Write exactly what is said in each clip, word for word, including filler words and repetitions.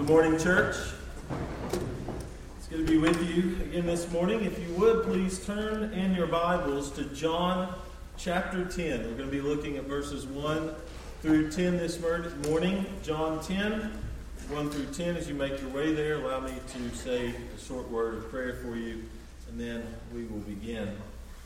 Good morning, church. It's good to be with you again this morning. If you would, please turn in your Bibles to John chapter ten. We're going to be looking at verses one through ten this morning. John ten, one through ten. As you make your way there, allow me to say a short word of prayer for you, and then we will begin.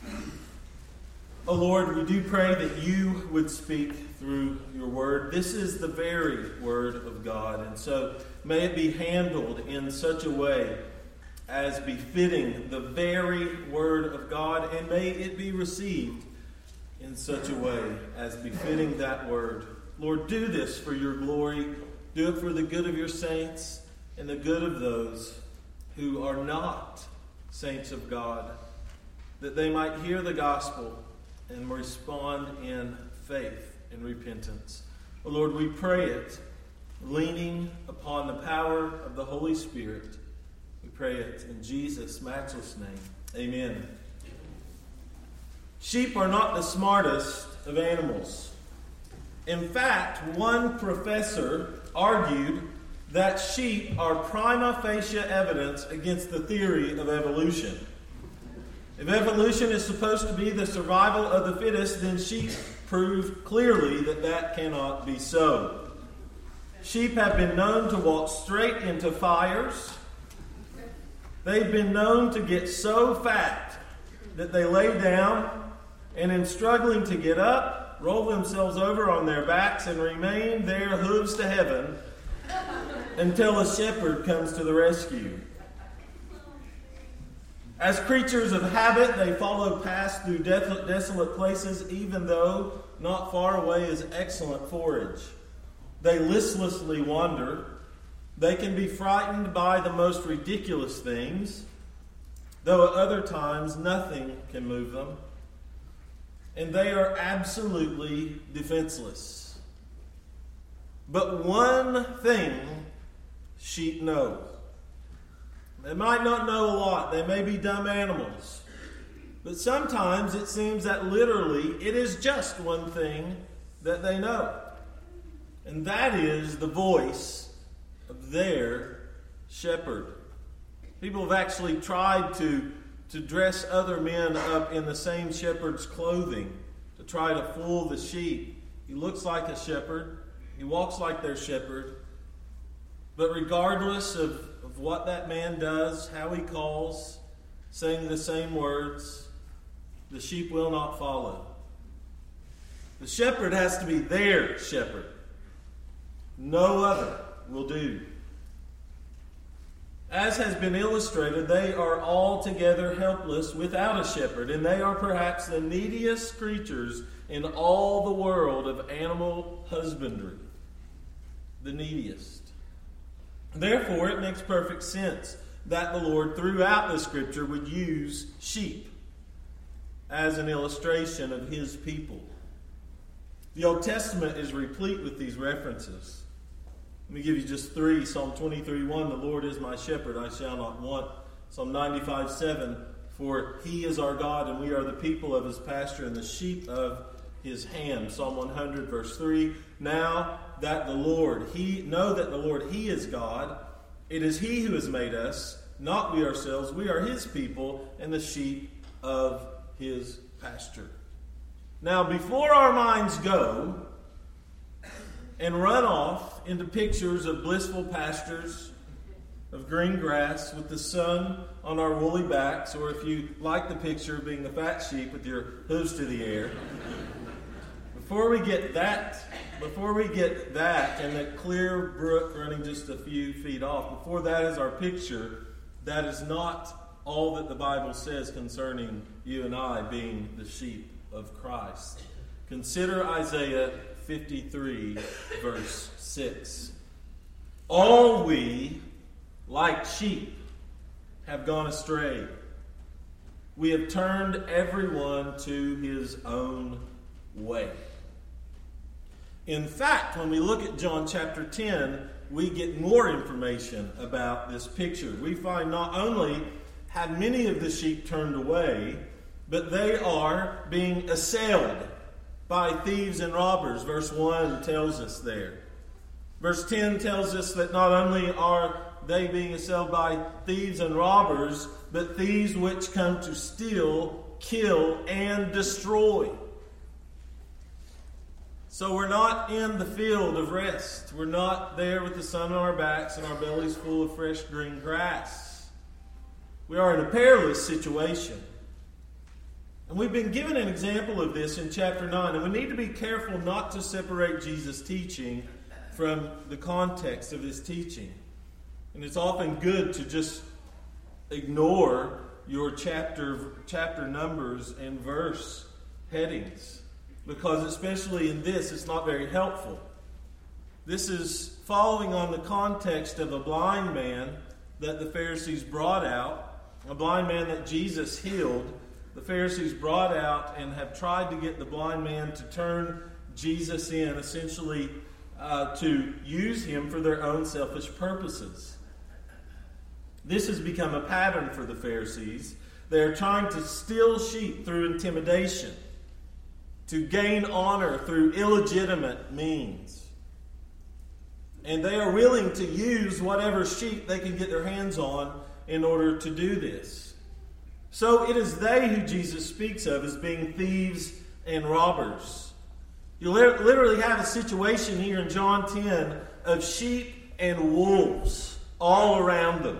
Oh Lord, we do pray that you would speak through your word. This is the very word of God, and so may it be handled in such a way as befitting the very word of God, and may it be received in such a way as befitting that word. Lord, do this for your glory. Do it for the good of your saints and the good of those who are not saints of God, that they might hear the gospel and respond in faith and repentance. Oh Lord, we pray it, leaning upon the power of the Holy Spirit. We pray it in Jesus' matchless name. Amen. Sheep are not the smartest of animals. In fact, one professor argued that sheep are prima facie evidence against the theory of evolution. If evolution is supposed to be the survival of the fittest, then sheep prove clearly that that cannot be so. Sheep have been known to walk straight into fires. They've been known to get so fat that they lay down and, in struggling to get up, roll themselves over on their backs and remain there, hooves to heaven, until a shepherd comes to the rescue. As creatures of habit, they follow past through desolate places, even though not far away is excellent forage. They listlessly wander. They can be frightened by the most ridiculous things, though at other times nothing can move them. And they are absolutely defenseless. But one thing sheep know. They might not know a lot. They may be dumb animals. But sometimes it seems that literally it is just one thing that they know. And that is the voice of their shepherd. People have actually tried to, to dress other men up in the same shepherd's clothing to try to fool the sheep. He looks like a shepherd. He walks like their shepherd. But regardless of, of what that man does, how he calls, saying the same words, the sheep will not follow. The shepherd has to be their shepherd. No other will do. As has been illustrated, they are altogether helpless without a shepherd, and they are perhaps the neediest creatures in all the world of animal husbandry. The neediest. Therefore, it makes perfect sense that the Lord, throughout the Scripture, would use sheep as an illustration of His people. The Old Testament is replete with these references. Let me give you just three. Psalm twenty-three one, the Lord is my shepherd, I shall not want. Psalm ninety-five seven, for He is our God, and we are the people of His pasture and the sheep of His hand. Psalm one hundred, verse three, now that the Lord, He, know that the Lord, He is God. It is He who has made us, not we ourselves. We are His people and the sheep of His pasture. Now, before our minds go and run off into pictures of blissful pastures, of green grass with the sun on our woolly backs, or if you like the picture of being the fat sheep with your hooves to the air, Before we get that, before we get that and that clear brook running just a few feet off, before that is our picture, that is not all that the Bible says concerning you and I being the sheep of Christ. Consider Isaiah fifty-three, verse six. All we, like sheep, have gone astray. We have turned everyone to his own way. In fact, when we look at John chapter ten, we get more information about this picture. We find not only have many of the sheep turned away, but they are being assailed by thieves and robbers. Verse one tells us there. Verse ten tells us that not only are they being assailed by thieves and robbers, but thieves which come to steal, kill, and destroy. So we're not in the field of rest. We're not there with the sun on our backs and our bellies full of fresh green grass. We are in a perilous situation. And we've been given an example of this in chapter nine, and we need to be careful not to separate Jesus' teaching from the context of his teaching. And it's often good to just ignore your chapter, chapter numbers and verse headings, because especially in this, it's not very helpful. This is following on the context of a blind man that the Pharisees brought out, a blind man that Jesus healed. The Pharisees brought out and have tried to get the blind man to turn Jesus in, essentially uh, to use him for their own selfish purposes. This has become a pattern for the Pharisees. They are trying to steal sheep through intimidation, to gain honor through illegitimate means. And they are willing to use whatever sheep they can get their hands on in order to do this. So it is they who Jesus speaks of as being thieves and robbers. You literally have a situation here in John ten of sheep and wolves all around them.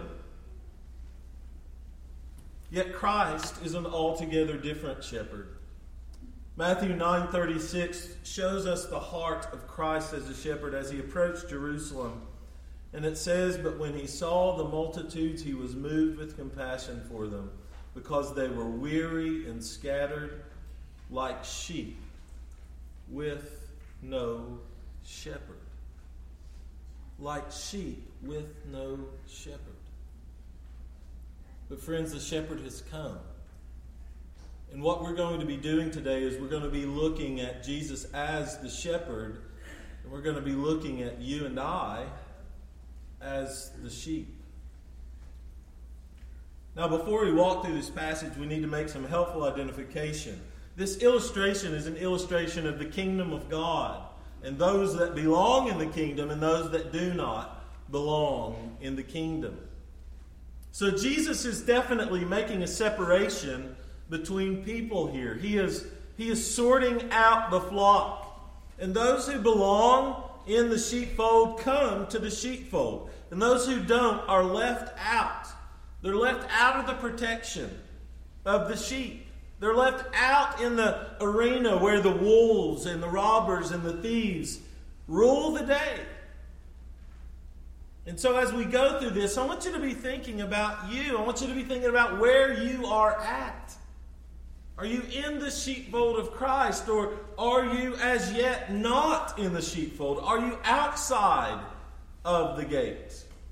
Yet Christ is an altogether different shepherd. Matthew nine thirty-six shows us the heart of Christ as a shepherd as he approached Jerusalem. And it says, "But when he saw the multitudes, he was moved with compassion for them, because they were weary and scattered like sheep with no shepherd." Like sheep with no shepherd. But friends, the shepherd has come. And what we're going to be doing today is we're going to be looking at Jesus as the shepherd, and we're going to be looking at you and I as the sheep. Now, before we walk through this passage, we need to make some helpful identification. This illustration is an illustration of the kingdom of God, and those that belong in the kingdom and those that do not belong in the kingdom. So Jesus is definitely making a separation between people here. He is, he is sorting out the flock. And those who belong in the sheepfold come to the sheepfold. And those who don't are left out. They're left out of the protection of the sheep. They're left out in the arena where the wolves and the robbers and the thieves rule the day. And so as we go through this, I want you to be thinking about you. I want you to be thinking about where you are at. Are you in the sheepfold of Christ, or are you as yet not in the sheepfold? Are you outside of the gate?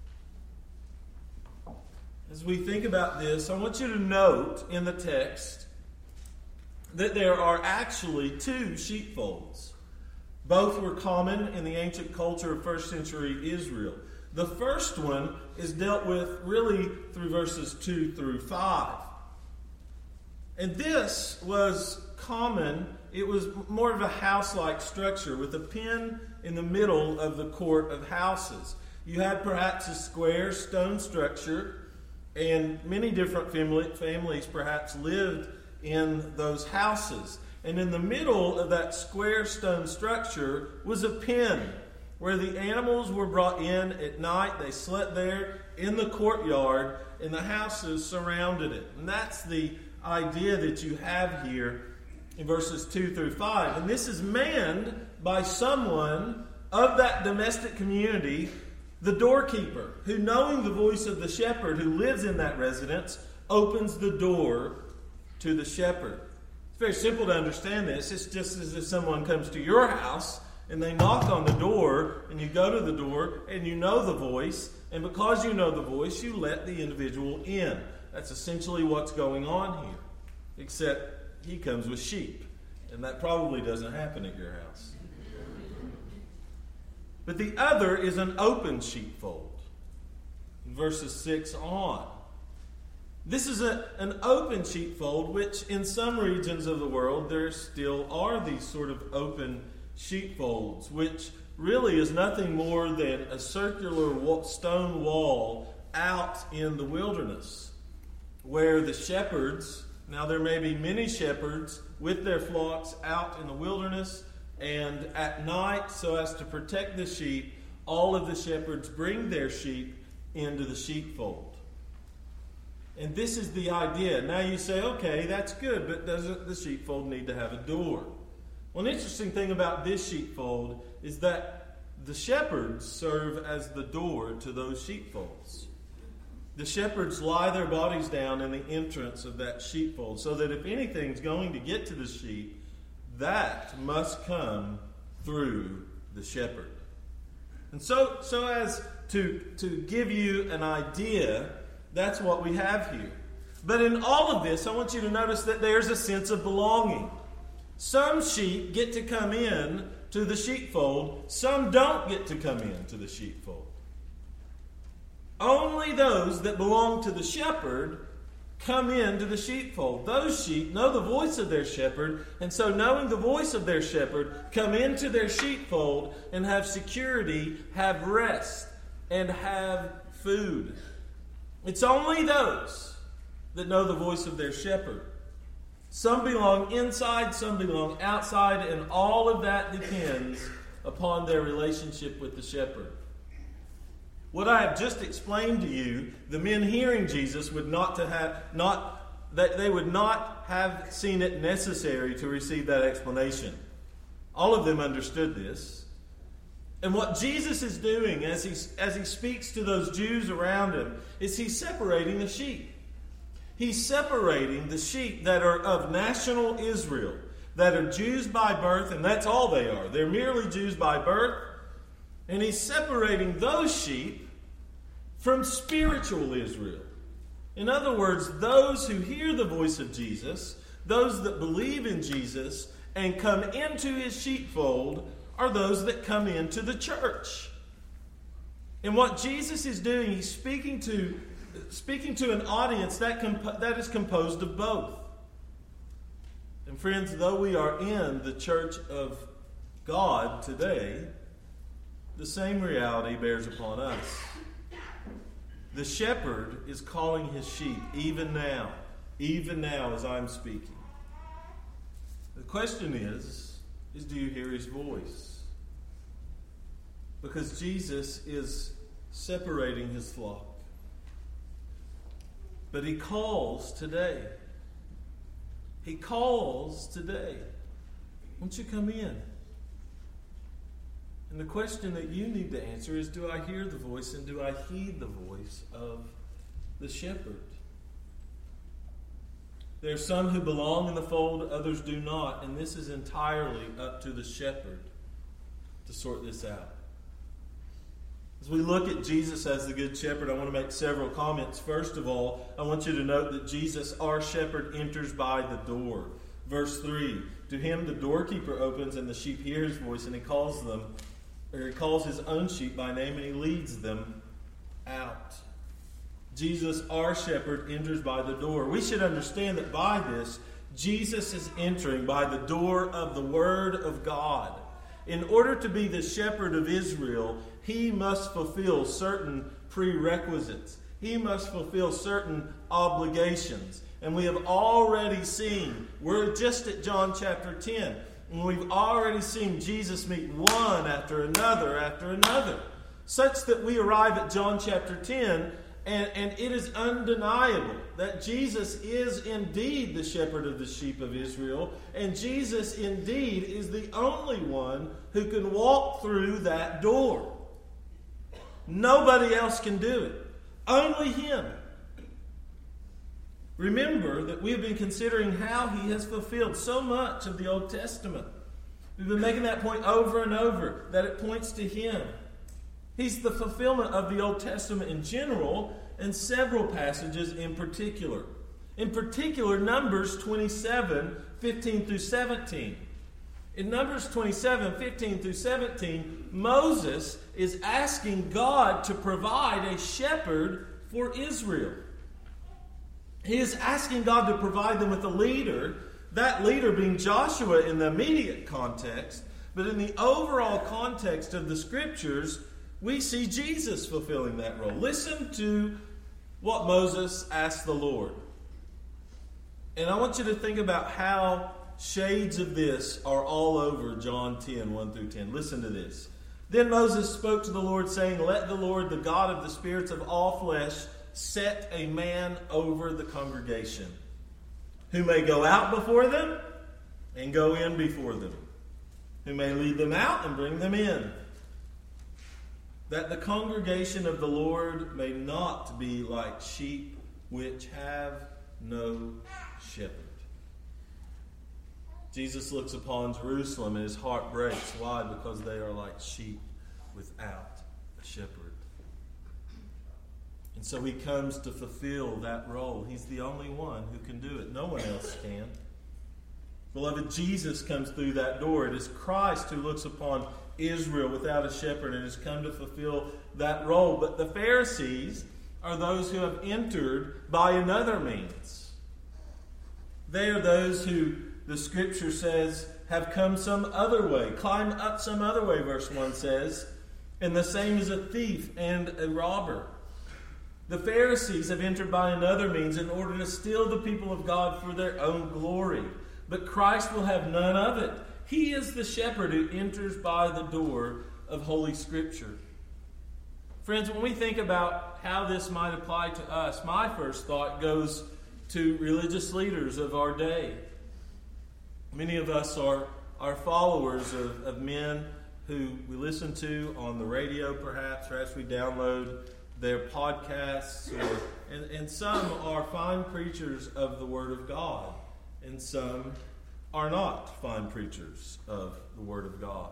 As we think about this, I want you to note in the text that there are actually two sheepfolds. Both were common in the ancient culture of first century Israel. The first one is dealt with really through verses two through five. And this was common. It was more of a house-like structure with a pen in the middle of the court of houses. You had perhaps a square stone structure, and many different family, families perhaps lived in those houses. And in the middle of that square stone structure was a pen where the animals were brought in at night. They slept there in the courtyard, and the houses surrounded it. And that's the idea that you have here in verses two through five. And this is manned by someone of that domestic community, the doorkeeper, who, knowing the voice of the shepherd who lives in that residence, opens the door to the shepherd. It's very simple to understand this. It's just as if someone comes to your house and they knock on the door, and you go to the door and you know the voice, and because you know the voice, you let the individual in. That's essentially what's going on here. Except he comes with sheep, and that probably doesn't happen at your house. But the other is an open sheepfold. Verses six on. This is a, an open sheepfold, which in some regions of the world there still are these sort of open sheepfolds, which really is nothing more than a circular stone wall out in the wilderness, where the shepherds, now there may be many shepherds with their flocks out in the wilderness, and at night, so as to protect the sheep, all of the shepherds bring their sheep into the sheepfold. And this is the idea. Now you say, okay, that's good, but doesn't the sheepfold need to have a door? Well, an interesting thing about this sheepfold is that the shepherds serve as the door to those sheepfolds. The shepherds lie their bodies down in the entrance of that sheepfold, so that if anything's going to get to the sheep, that must come through the shepherd. And so, so as to, to give you an idea, that's what we have here. But in all of this, I want you to notice that there's a sense of belonging. Some sheep get to come in to the sheepfold. Some don't get to come in to the sheepfold. Only those that belong to the shepherd come into the sheepfold. Those sheep know the voice of their shepherd, and so knowing the voice of their shepherd, come into their sheepfold and have security, have rest, and have food. It's only those that know the voice of their shepherd. Some belong inside, some belong outside, and all of that depends upon their relationship with the shepherd. What I have just explained to you, the men hearing Jesus would not to have not that they would not have seen it necessary to receive that explanation. All of them understood this. And what Jesus is doing as he as he speaks to those Jews around him is he's separating the sheep. He's separating the sheep that are of national Israel, that are Jews by birth, and that's all they are. They're merely Jews by birth. And he's separating those sheep from spiritual Israel. In other words, those who hear the voice of Jesus, those that believe in Jesus and come into his sheepfold, are those that come into the church. And what Jesus is doing, he's speaking to, speaking to an audience that, comp- that is composed of both. And friends, though we are in the church of God today, the same reality bears upon us. The shepherd is calling his sheep even now, even now as I'm speaking. The question is, is do you hear his voice? Because Jesus is separating his flock. But he calls today. He calls today. Won't you come in? And the question that you need to answer is, do I hear the voice and do I heed the voice of the shepherd? There are some who belong in the fold, others do not, and this is entirely up to the shepherd to sort this out. As we look at Jesus as the good shepherd, I want to make several comments. First of all, I want you to note that Jesus, our shepherd, enters by the door. Verse three, to him the doorkeeper opens and the sheep hear his voice, and he calls them Or he calls his own sheep by name and he leads them out. Jesus, our shepherd, enters by the door. We should understand that by this, Jesus is entering by the door of the Word of God. In order to be the shepherd of Israel, he must fulfill certain prerequisites. He must fulfill certain obligations. And we have already seen, we're just at John chapter ten. And we've already seen Jesus meet one after another after another, such that we arrive at John chapter ten, and, and it is undeniable that Jesus is indeed the shepherd of the sheep of Israel, and Jesus indeed is the only one who can walk through that door. Nobody else can do it. Only him. Remember that we have been considering how he has fulfilled so much of the Old Testament. We've been making that point over and over, that it points to him. He's the fulfillment of the Old Testament in general, and several passages in particular. In particular, Numbers twenty-seven, fifteen through seventeen. In Numbers twenty-seven, fifteen through seventeen, Moses is asking God to provide a shepherd for Israel. He is asking God to provide them with a leader, that leader being Joshua in the immediate context, But in the overall context of the Scriptures, we see Jesus fulfilling that role. Listen to what Moses asked the Lord. And I want you to think about how shades of this are all over John ten, one through ten. Listen to this. Then Moses spoke to the Lord, saying, Let the Lord, the God of the spirits of all flesh, set a man over the congregation, who may go out before them and go in before them, who may lead them out and bring them in, that the congregation of the Lord may not be like sheep which have no shepherd. Jesus looks upon Jerusalem and his heart breaks. Why? Because they are like sheep without a shepherd. And so he comes to fulfill that role. He's the only one who can do it. No one else can. Beloved, Jesus comes through that door. It is Christ who looks upon Israel without a shepherd and has come to fulfill that role. But the Pharisees are those who have entered by another means. They are those who, the Scripture says, have come some other way. Climb up some other way, verse one says. And the same as a thief and a robber. The Pharisees have entered by another means in order to steal the people of God for their own glory. But Christ will have none of it. He is the shepherd who enters by the door of Holy Scripture. Friends, when we think about how this might apply to us, my first thought goes to religious leaders of our day. Many of us are, are followers of, of men who we listen to on the radio, perhaps. Perhaps we download their podcasts. Or, and, and some are fine preachers of the Word of God. And some are not fine preachers of the Word of God.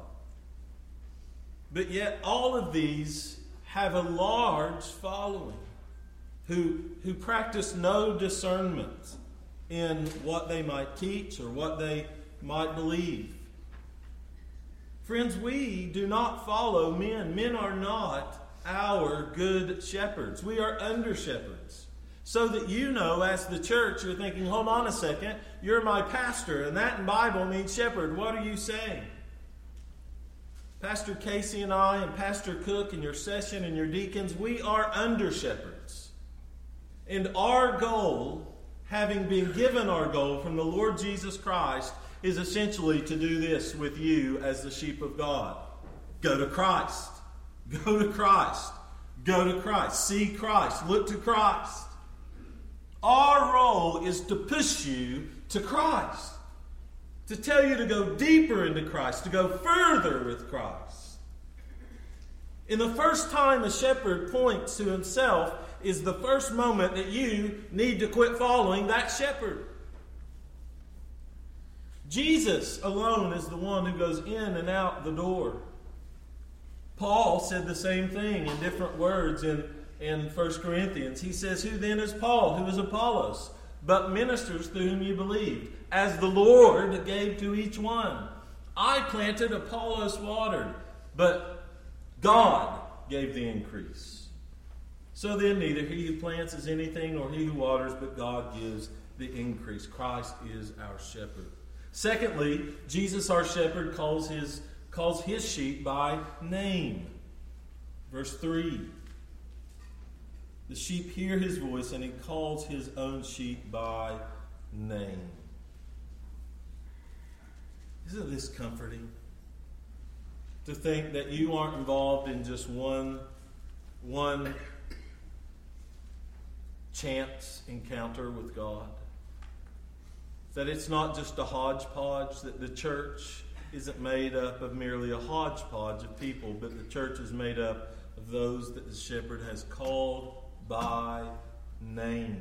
But yet all of these have a large following who, who practice no discernment in what they might teach or what they might believe. Friends, we do not follow men. Men are not our good shepherds. We are under shepherds. So that you know, as the church, you're thinking, hold on a second, you're my pastor, and that in Bible means shepherd. What are you saying? Pastor Casey and I and Pastor Cook and your session and your deacons, we are under shepherds. And our goal, having been given our goal from the Lord Jesus Christ, is essentially to do this with you as the sheep of God. Go to Christ. Go to Christ. Go to Christ. See Christ. Look to Christ. Our role is to push you to Christ. To tell you to go deeper into Christ. To go further with Christ. And the first time a shepherd points to himself is the first moment that you need to quit following that shepherd. Jesus alone is the one who goes in and out the door. Paul said the same thing in different words in, in First Corinthians. He says, Who then is Paul? Who is Apollos? But ministers through whom you believed, as the Lord gave to each one. I planted, Apollos watered, but God gave the increase. So then neither he who plants is anything nor he who waters, but God gives the increase. Christ is our shepherd. Secondly, Jesus, our shepherd, calls his, calls his sheep by name. Verse three. The sheep hear his voice, and he calls his own sheep by name. Isn't this comforting? To think that you aren't involved in just one, one chance encounter with God. That it's not just a hodgepodge, that the church isn't made up of merely a hodgepodge of people, but the church is made up of those that the shepherd has called by name.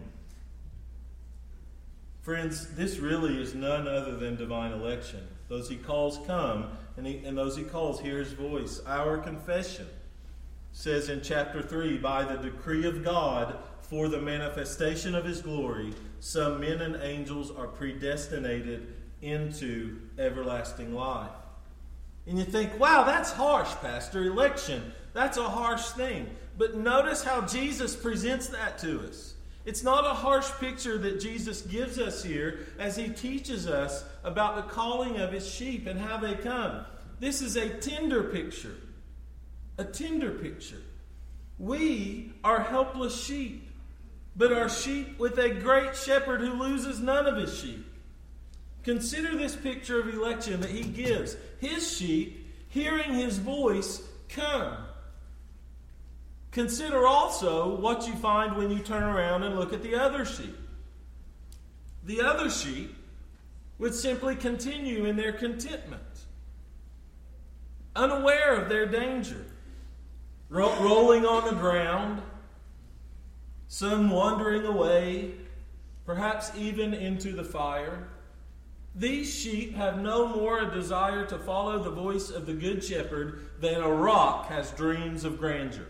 Friends, this really is none other than divine election. Those he calls come, and, he, and those he calls hear his voice. Our confession says in chapter three, by the decree of God, for the manifestation of his glory, some men and angels are predestinated into everlasting life. And you think, wow, that's harsh, Pastor. Election, that's a harsh thing. But notice how Jesus presents that to us. It's not a harsh picture that Jesus gives us here as he teaches us about the calling of his sheep and how they come. This is a tender picture. A tender picture. We are helpless sheep, but are sheep with a great shepherd who loses none of his sheep. Consider this picture of election that he gives. His sheep, hearing his voice, come. Consider also what you find when you turn around and look at the other sheep. The other sheep would simply continue in their contentment, unaware of their danger, ro- rolling on the ground, some wandering away, perhaps even into the fire. These sheep have no more a desire to follow the voice of the Good Shepherd than a rock has dreams of grandeur.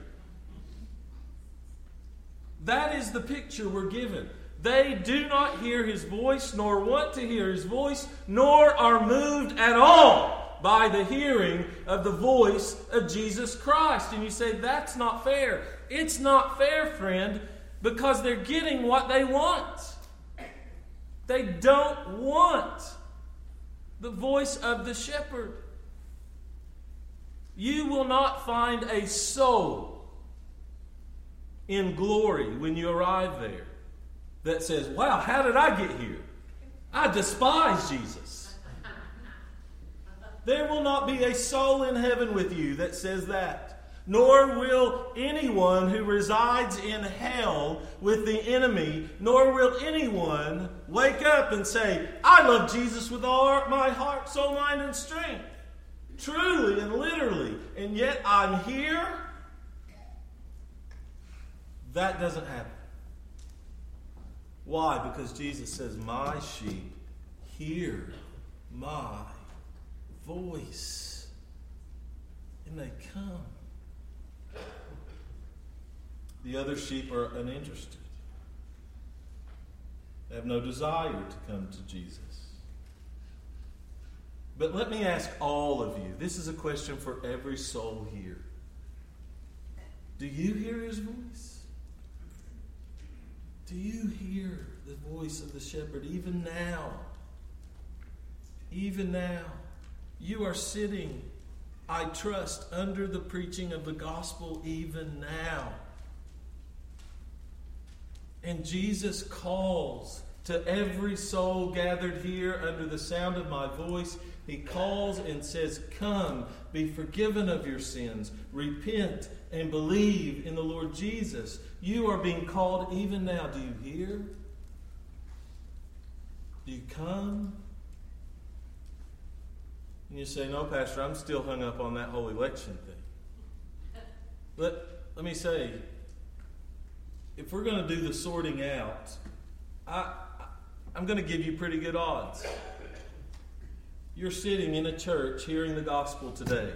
That is the picture we're given. They do not hear his voice, nor want to hear his voice, nor are moved at all by the hearing of the voice of Jesus Christ. And you say, that's not fair. It's not fair, friend, because they're getting what they want. They don't want the voice of the shepherd. You will not find a soul in glory when you arrive there that says, wow, how did I get here? I despise Jesus. There will not be a soul in heaven with you that says that. Nor will anyone who resides in hell with the enemy, nor will anyone wake up and say, I love Jesus with all my heart, soul, mind, and strength. Truly and literally. And yet I'm here. That doesn't happen. Why? Because Jesus says, my sheep hear my voice. And they come. The other sheep are uninterested. They have no desire to come to Jesus. But let me ask all of you. This is a question for every soul here. Do you hear his voice? Do you hear the voice of the shepherd even now? Even now. You are sitting, I trust, under the preaching of the gospel even now. And Jesus calls to every soul gathered here under the sound of my voice. He calls and says, come, be forgiven of your sins, repent, and believe in the Lord Jesus. You are being called even now. Do you hear? Do you come? And you say, no, Pastor, I'm still hung up on that whole election thing. Let, let me say, if we're going to do the sorting out, I, I'm going to give you pretty good odds. You're sitting in a church hearing the gospel today.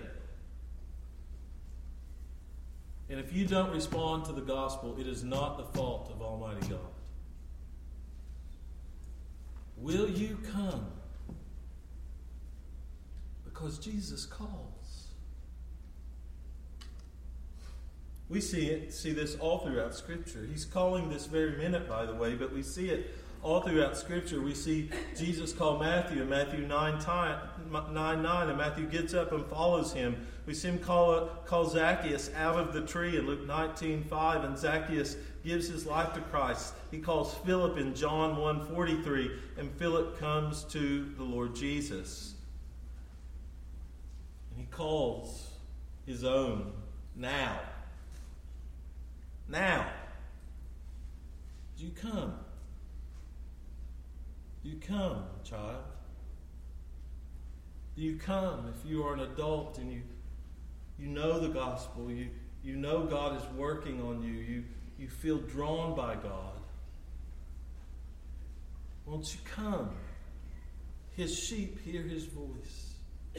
And if you don't respond to the gospel, it is not the fault of Almighty God. Will you come? Because Jesus calls. We see it, see this all throughout Scripture. He's calling this very minute, by the way, but we see it all throughout Scripture. We see Jesus call Matthew in Matthew nine nine, and Matthew gets up and follows him. We see him call, call Zacchaeus out of the tree in Luke nineteen five, and Zacchaeus gives his life to Christ. He calls Philip in John one forty-three, and Philip comes to the Lord Jesus. And he calls his own now. Now. Do you come? Do you come, child? Do you come if you are an adult and you you know the gospel, you, you know God is working on you, you, you feel drawn by God? Won't you come? His sheep hear his voice.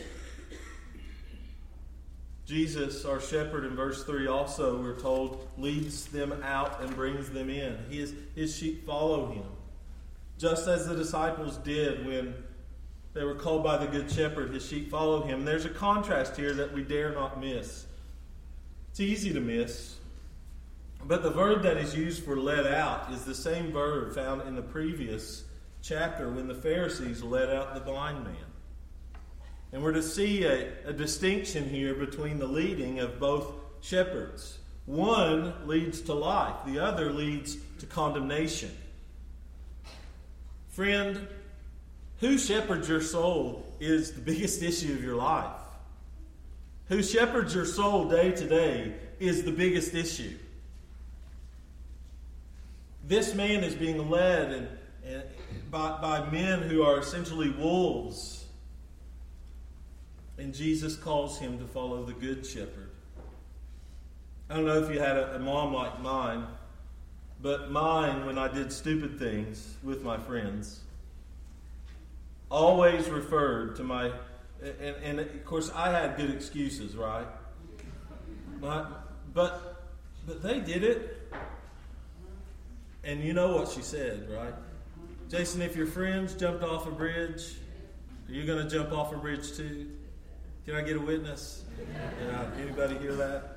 Jesus, our shepherd, in verse three also, we're told, leads them out and brings them in. His, his sheep follow him. Just as the disciples did when they were called by the Good Shepherd, his sheep follow him. There's a contrast here that we dare not miss. It's easy to miss. But the verb that is used for led out is the same verb found in the previous chapter when the Pharisees led out the blind man. And we're to see a, a distinction here between the leading of both shepherds. One leads to life, the other leads to condemnation. Friend, who shepherds your soul is the biggest issue of your life. Who shepherds your soul day to day is the biggest issue. This man is being led and, and by, by men who are essentially wolves. And Jesus calls him to follow the good shepherd. I don't know if you had a, a mom like mine, but mine, when I did stupid things with my friends, always referred to my, and, and of course I had good excuses, right? My, but, but they did it. And you know what she said, right? Jason, if your friends jumped off a bridge, are you going to jump off a bridge too? Can I get a witness? Yeah, anybody hear that?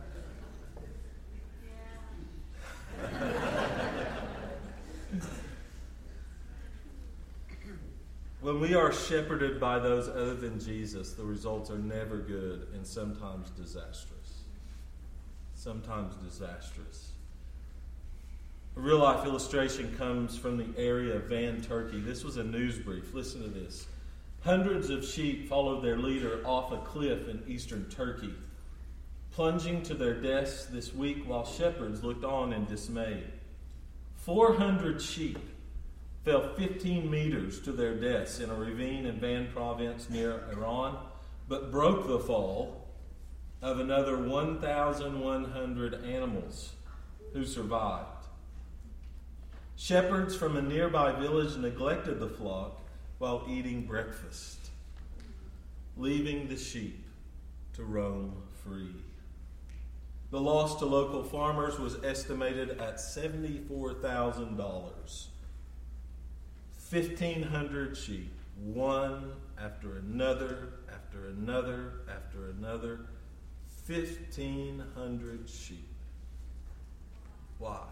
When we are shepherded by those other than Jesus, the results are never good and sometimes disastrous. Sometimes disastrous. A real-life illustration comes from the area of Van, Turkey. This was a news brief. Listen to this. Hundreds of sheep followed their leader off a cliff in eastern Turkey, plunging to their deaths this week while shepherds looked on in dismay. four hundred sheep fell fifteen meters to their deaths in a ravine in Van province near Iran, but broke the fall of another one thousand one hundred animals who survived. Shepherds from a nearby village neglected the flock while eating breakfast, leaving the sheep to roam free. The loss to local farmers was estimated at seventy-four thousand dollars. fifteen hundred sheep, one after another, after another, after another. fifteen hundred sheep. Why?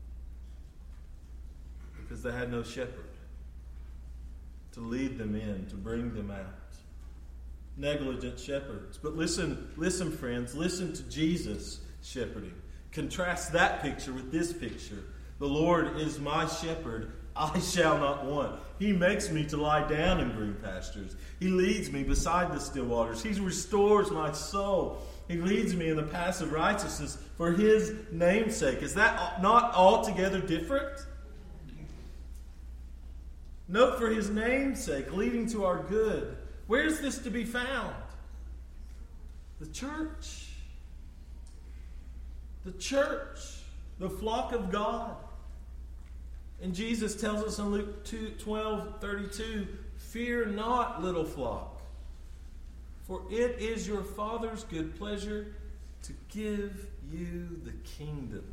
Because they had no shepherd to lead them in, to bring them out. Negligent shepherds. But listen, listen, friends, listen to Jesus shepherding. Contrast that picture with this picture. The Lord is my shepherd, I shall not want. He makes me to lie down in green pastures. He leads me beside the still waters. He restores my soul. He leads me in the paths of righteousness for His name's sake. Is that not altogether different? Note, for His name's sake, leading to our good. Where is this to be found? The church. The church. The flock of God. And Jesus tells us in Luke twelve thirty-two, fear not, little flock, for it is your Father's good pleasure to give you the kingdom.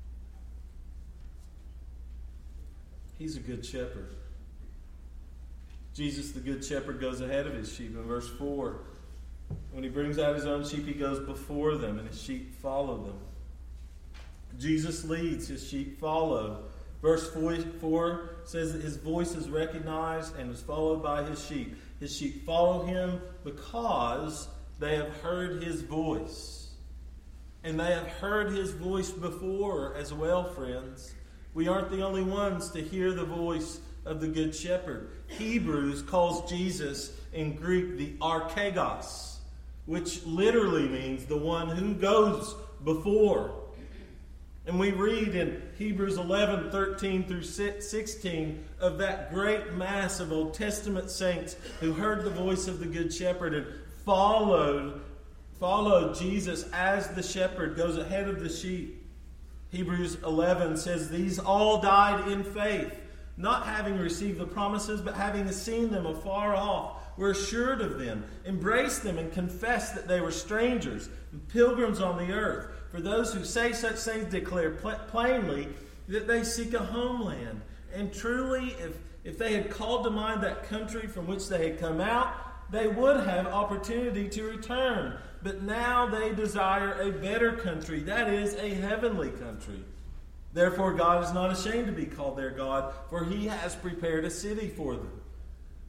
He's a good shepherd. Jesus, the good shepherd, goes ahead of his sheep. In verse four, when he brings out his own sheep, he goes before them, and his sheep follow them. Jesus leads, his sheep follow. Verse four says that his voice is recognized and is followed by his sheep. His sheep follow him because they have heard his voice. And they have heard his voice before as well, friends. We aren't the only ones to hear the voice of the Good Shepherd. Hebrews calls Jesus in Greek the archegos, which literally means the one who goes before. And we read in Hebrews eleven, thirteen through sixteen of that great mass of Old Testament saints who heard the voice of the Good Shepherd and followed, followed Jesus as the shepherd goes ahead of the sheep. Hebrews eleven says, these all died in faith, not having received the promises, but having seen them afar off, were assured of them, embraced them, and confessed that they were strangers and pilgrims on the earth. For those who say such things declare pl- plainly that they seek a homeland. And truly, if, if they had called to mind that country from which they had come out, they would have opportunity to return. But now they desire a better country, that is, a heavenly country. Therefore, God is not ashamed to be called their God, for He has prepared a city for them.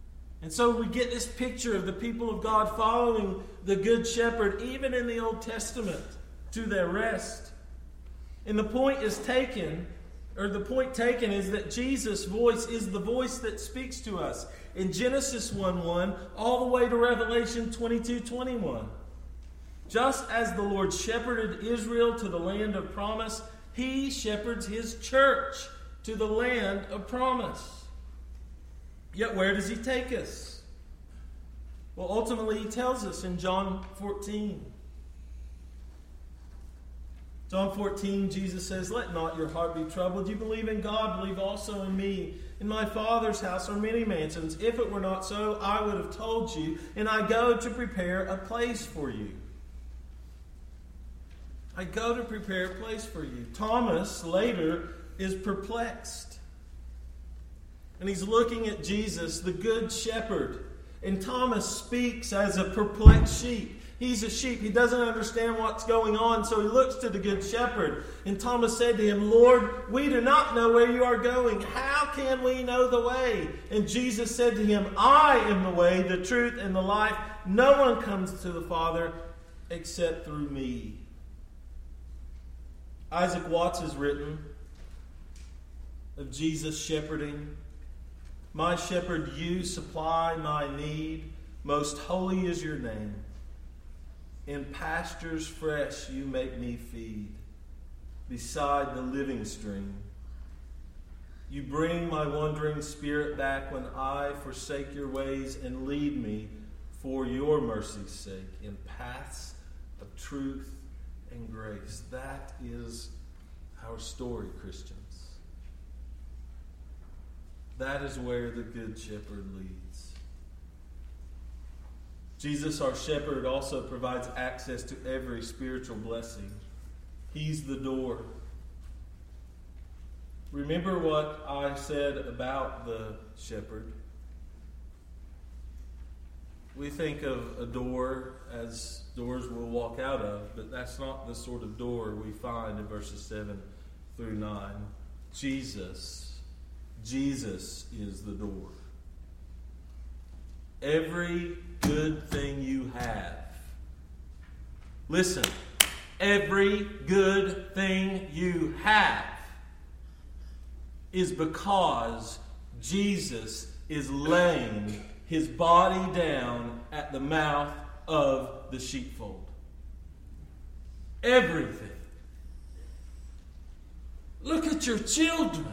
And so we get this picture of the people of God following the Good Shepherd, even in the Old Testament, to their rest. And the point is taken, or the point taken is that Jesus' voice is the voice that speaks to us. In Genesis one one, all the way to Revelation twenty-two twenty-one. Just as the Lord shepherded Israel to the land of promise, He shepherds His church to the land of promise. Yet where does He take us? Well, ultimately He tells us in John fourteen. John fourteen, Jesus says, "Let not your heart be troubled. You believe in God, believe also in me. In my Father's house are many mansions. If it were not so, I would have told you, and I go to prepare a place for you." I go to prepare a place for you. Thomas later is perplexed. And he's looking at Jesus, the Good Shepherd. And Thomas speaks as a perplexed sheep. He's a sheep. He doesn't understand what's going on, so he looks to the Good Shepherd. And Thomas said to him, "Lord, we do not know where you are going. How can we know the way?" And Jesus said to him, "I am the way, the truth, and the life. No one comes to the Father except through me." Isaac Watts has written of Jesus shepherding, "My shepherd, you supply my need. Most holy is your name. In pastures fresh you make me feed, beside the living stream. You bring my wandering spirit back when I forsake your ways, and lead me for your mercy's sake in paths of truth and grace." That is our story, Christians. That is where the Good Shepherd leads. Jesus, our shepherd, also provides access to every spiritual blessing. He's the door. Remember what I said about the shepherd. We think of a door as doors we'll walk out of, but that's not the sort of door we find in verses seven through nine. Jesus, Jesus is the door. Every good thing you have, listen, every good thing you have is because Jesus is laying His body down at the mouth of the sheepfold. Everything. Look at your children.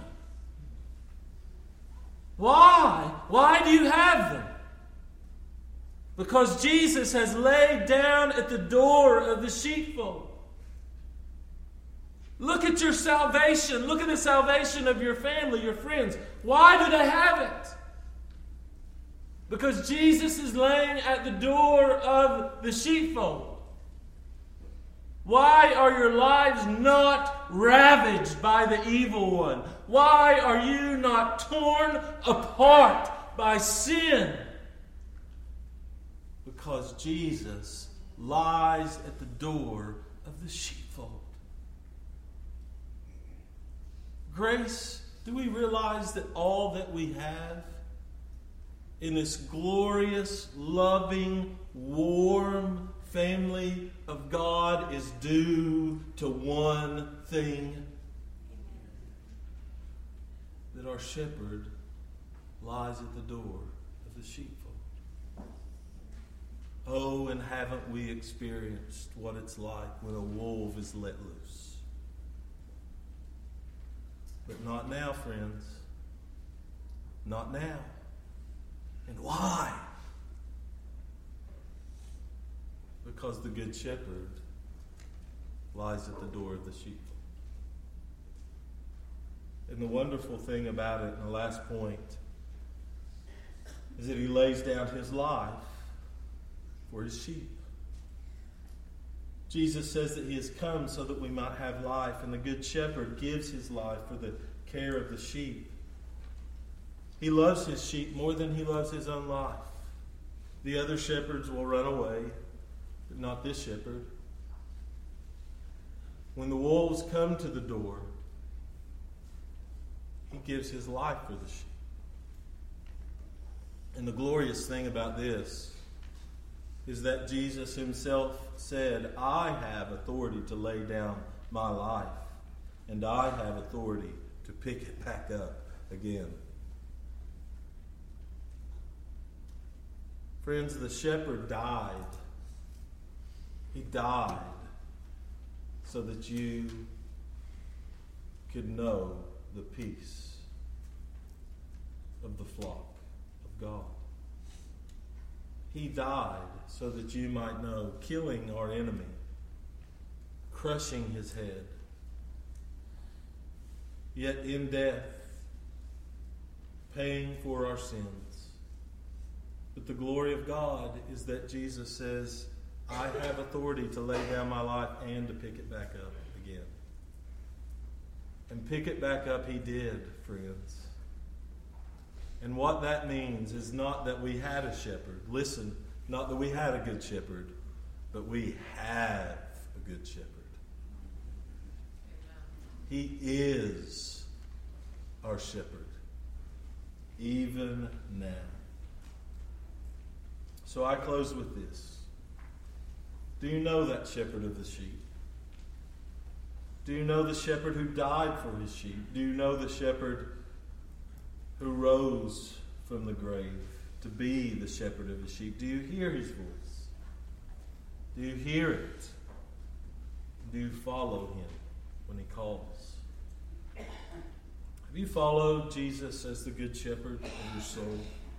Why? Why do you have them? Because Jesus has laid down at the door of the sheepfold. Look at your salvation. Look at the salvation of your family, your friends. Why do they have it? Because Jesus is laying at the door of the sheepfold. Why are your lives not ravaged by the evil one? Why are you not torn apart by sin? Because Jesus lies at the door of the sheepfold. Grace, do we realize that all that we have in this glorious, loving, warm family of God is due to one thing? That our shepherd lies at the door of the sheepfold. Oh, and haven't we experienced what it's like when a wolf is let loose? But not now, friends. Not now. And why? Because the Good Shepherd lies at the door of the sheepfold. And the wonderful thing about it, and the last point, is that He lays down His life for His sheep. Jesus says that He has come so that we might have life, and the Good Shepherd gives His life for the care of the sheep. He loves His sheep more than He loves His own life. The other shepherds will run away, but not this shepherd. When the wolves come to the door, He gives His life for the sheep. And the glorious thing about this is that Jesus himself said, I have authority to lay down my life, and I have authority to pick it back up again. Friends, the shepherd died. He died so that you could know the peace of the flock of God. He died so that you might know killing our enemy, crushing his head, yet in death, paying for our sins. But the glory of God is that Jesus says, I have authority to lay down my life and to pick it back up again. And pick it back up he did, friends. And what that means is not that we had a shepherd. Listen, not that we had a good shepherd, but we have a good shepherd. He is our shepherd, even now. So I close with this. Do you know that shepherd of the sheep? Do you know the shepherd who died for his sheep? Do you know the shepherd who rose from the grave to be the shepherd of the sheep? Do you hear his voice? Do you hear it? Do you follow him when he calls? Have you followed Jesus as the good shepherd of your soul?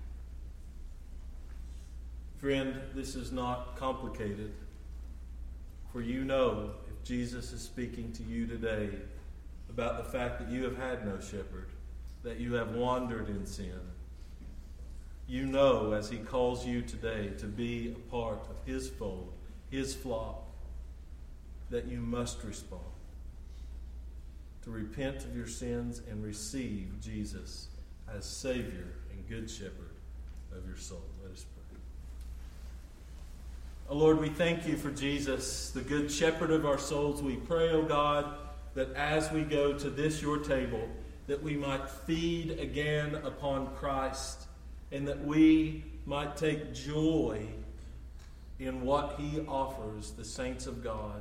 Friend, this is not complicated. For you know, if Jesus is speaking to you today about the fact that you have had no shepherd, that you have wandered in sin, you know as he calls you today to be a part of his fold, his flock, that you must respond. To repent of your sins and receive Jesus as Savior and Good Shepherd of your soul. Let us pray. Oh Lord, we thank you for Jesus, the Good Shepherd of our souls. We pray, oh God, that as we go to this your table, that we might feed again upon Christ, and that we might take joy in what he offers the saints of God.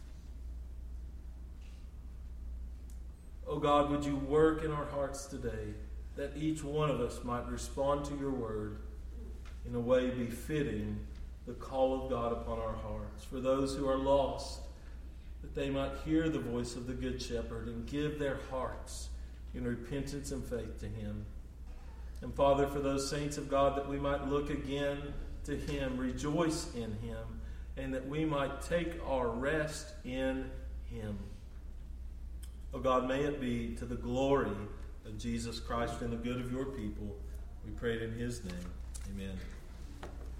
Oh God, would you work in our hearts today, that each one of us might respond to your word in a way befitting the call of God upon our hearts. For those who are lost, that they might hear the voice of the Good Shepherd and give their hearts in repentance and faith to him. And Father, for those saints of God, that we might look again to him, rejoice in him, and that we might take our rest in him. Oh God, may it be to the glory of Jesus Christ and the good of your people. We pray it in his name. Amen.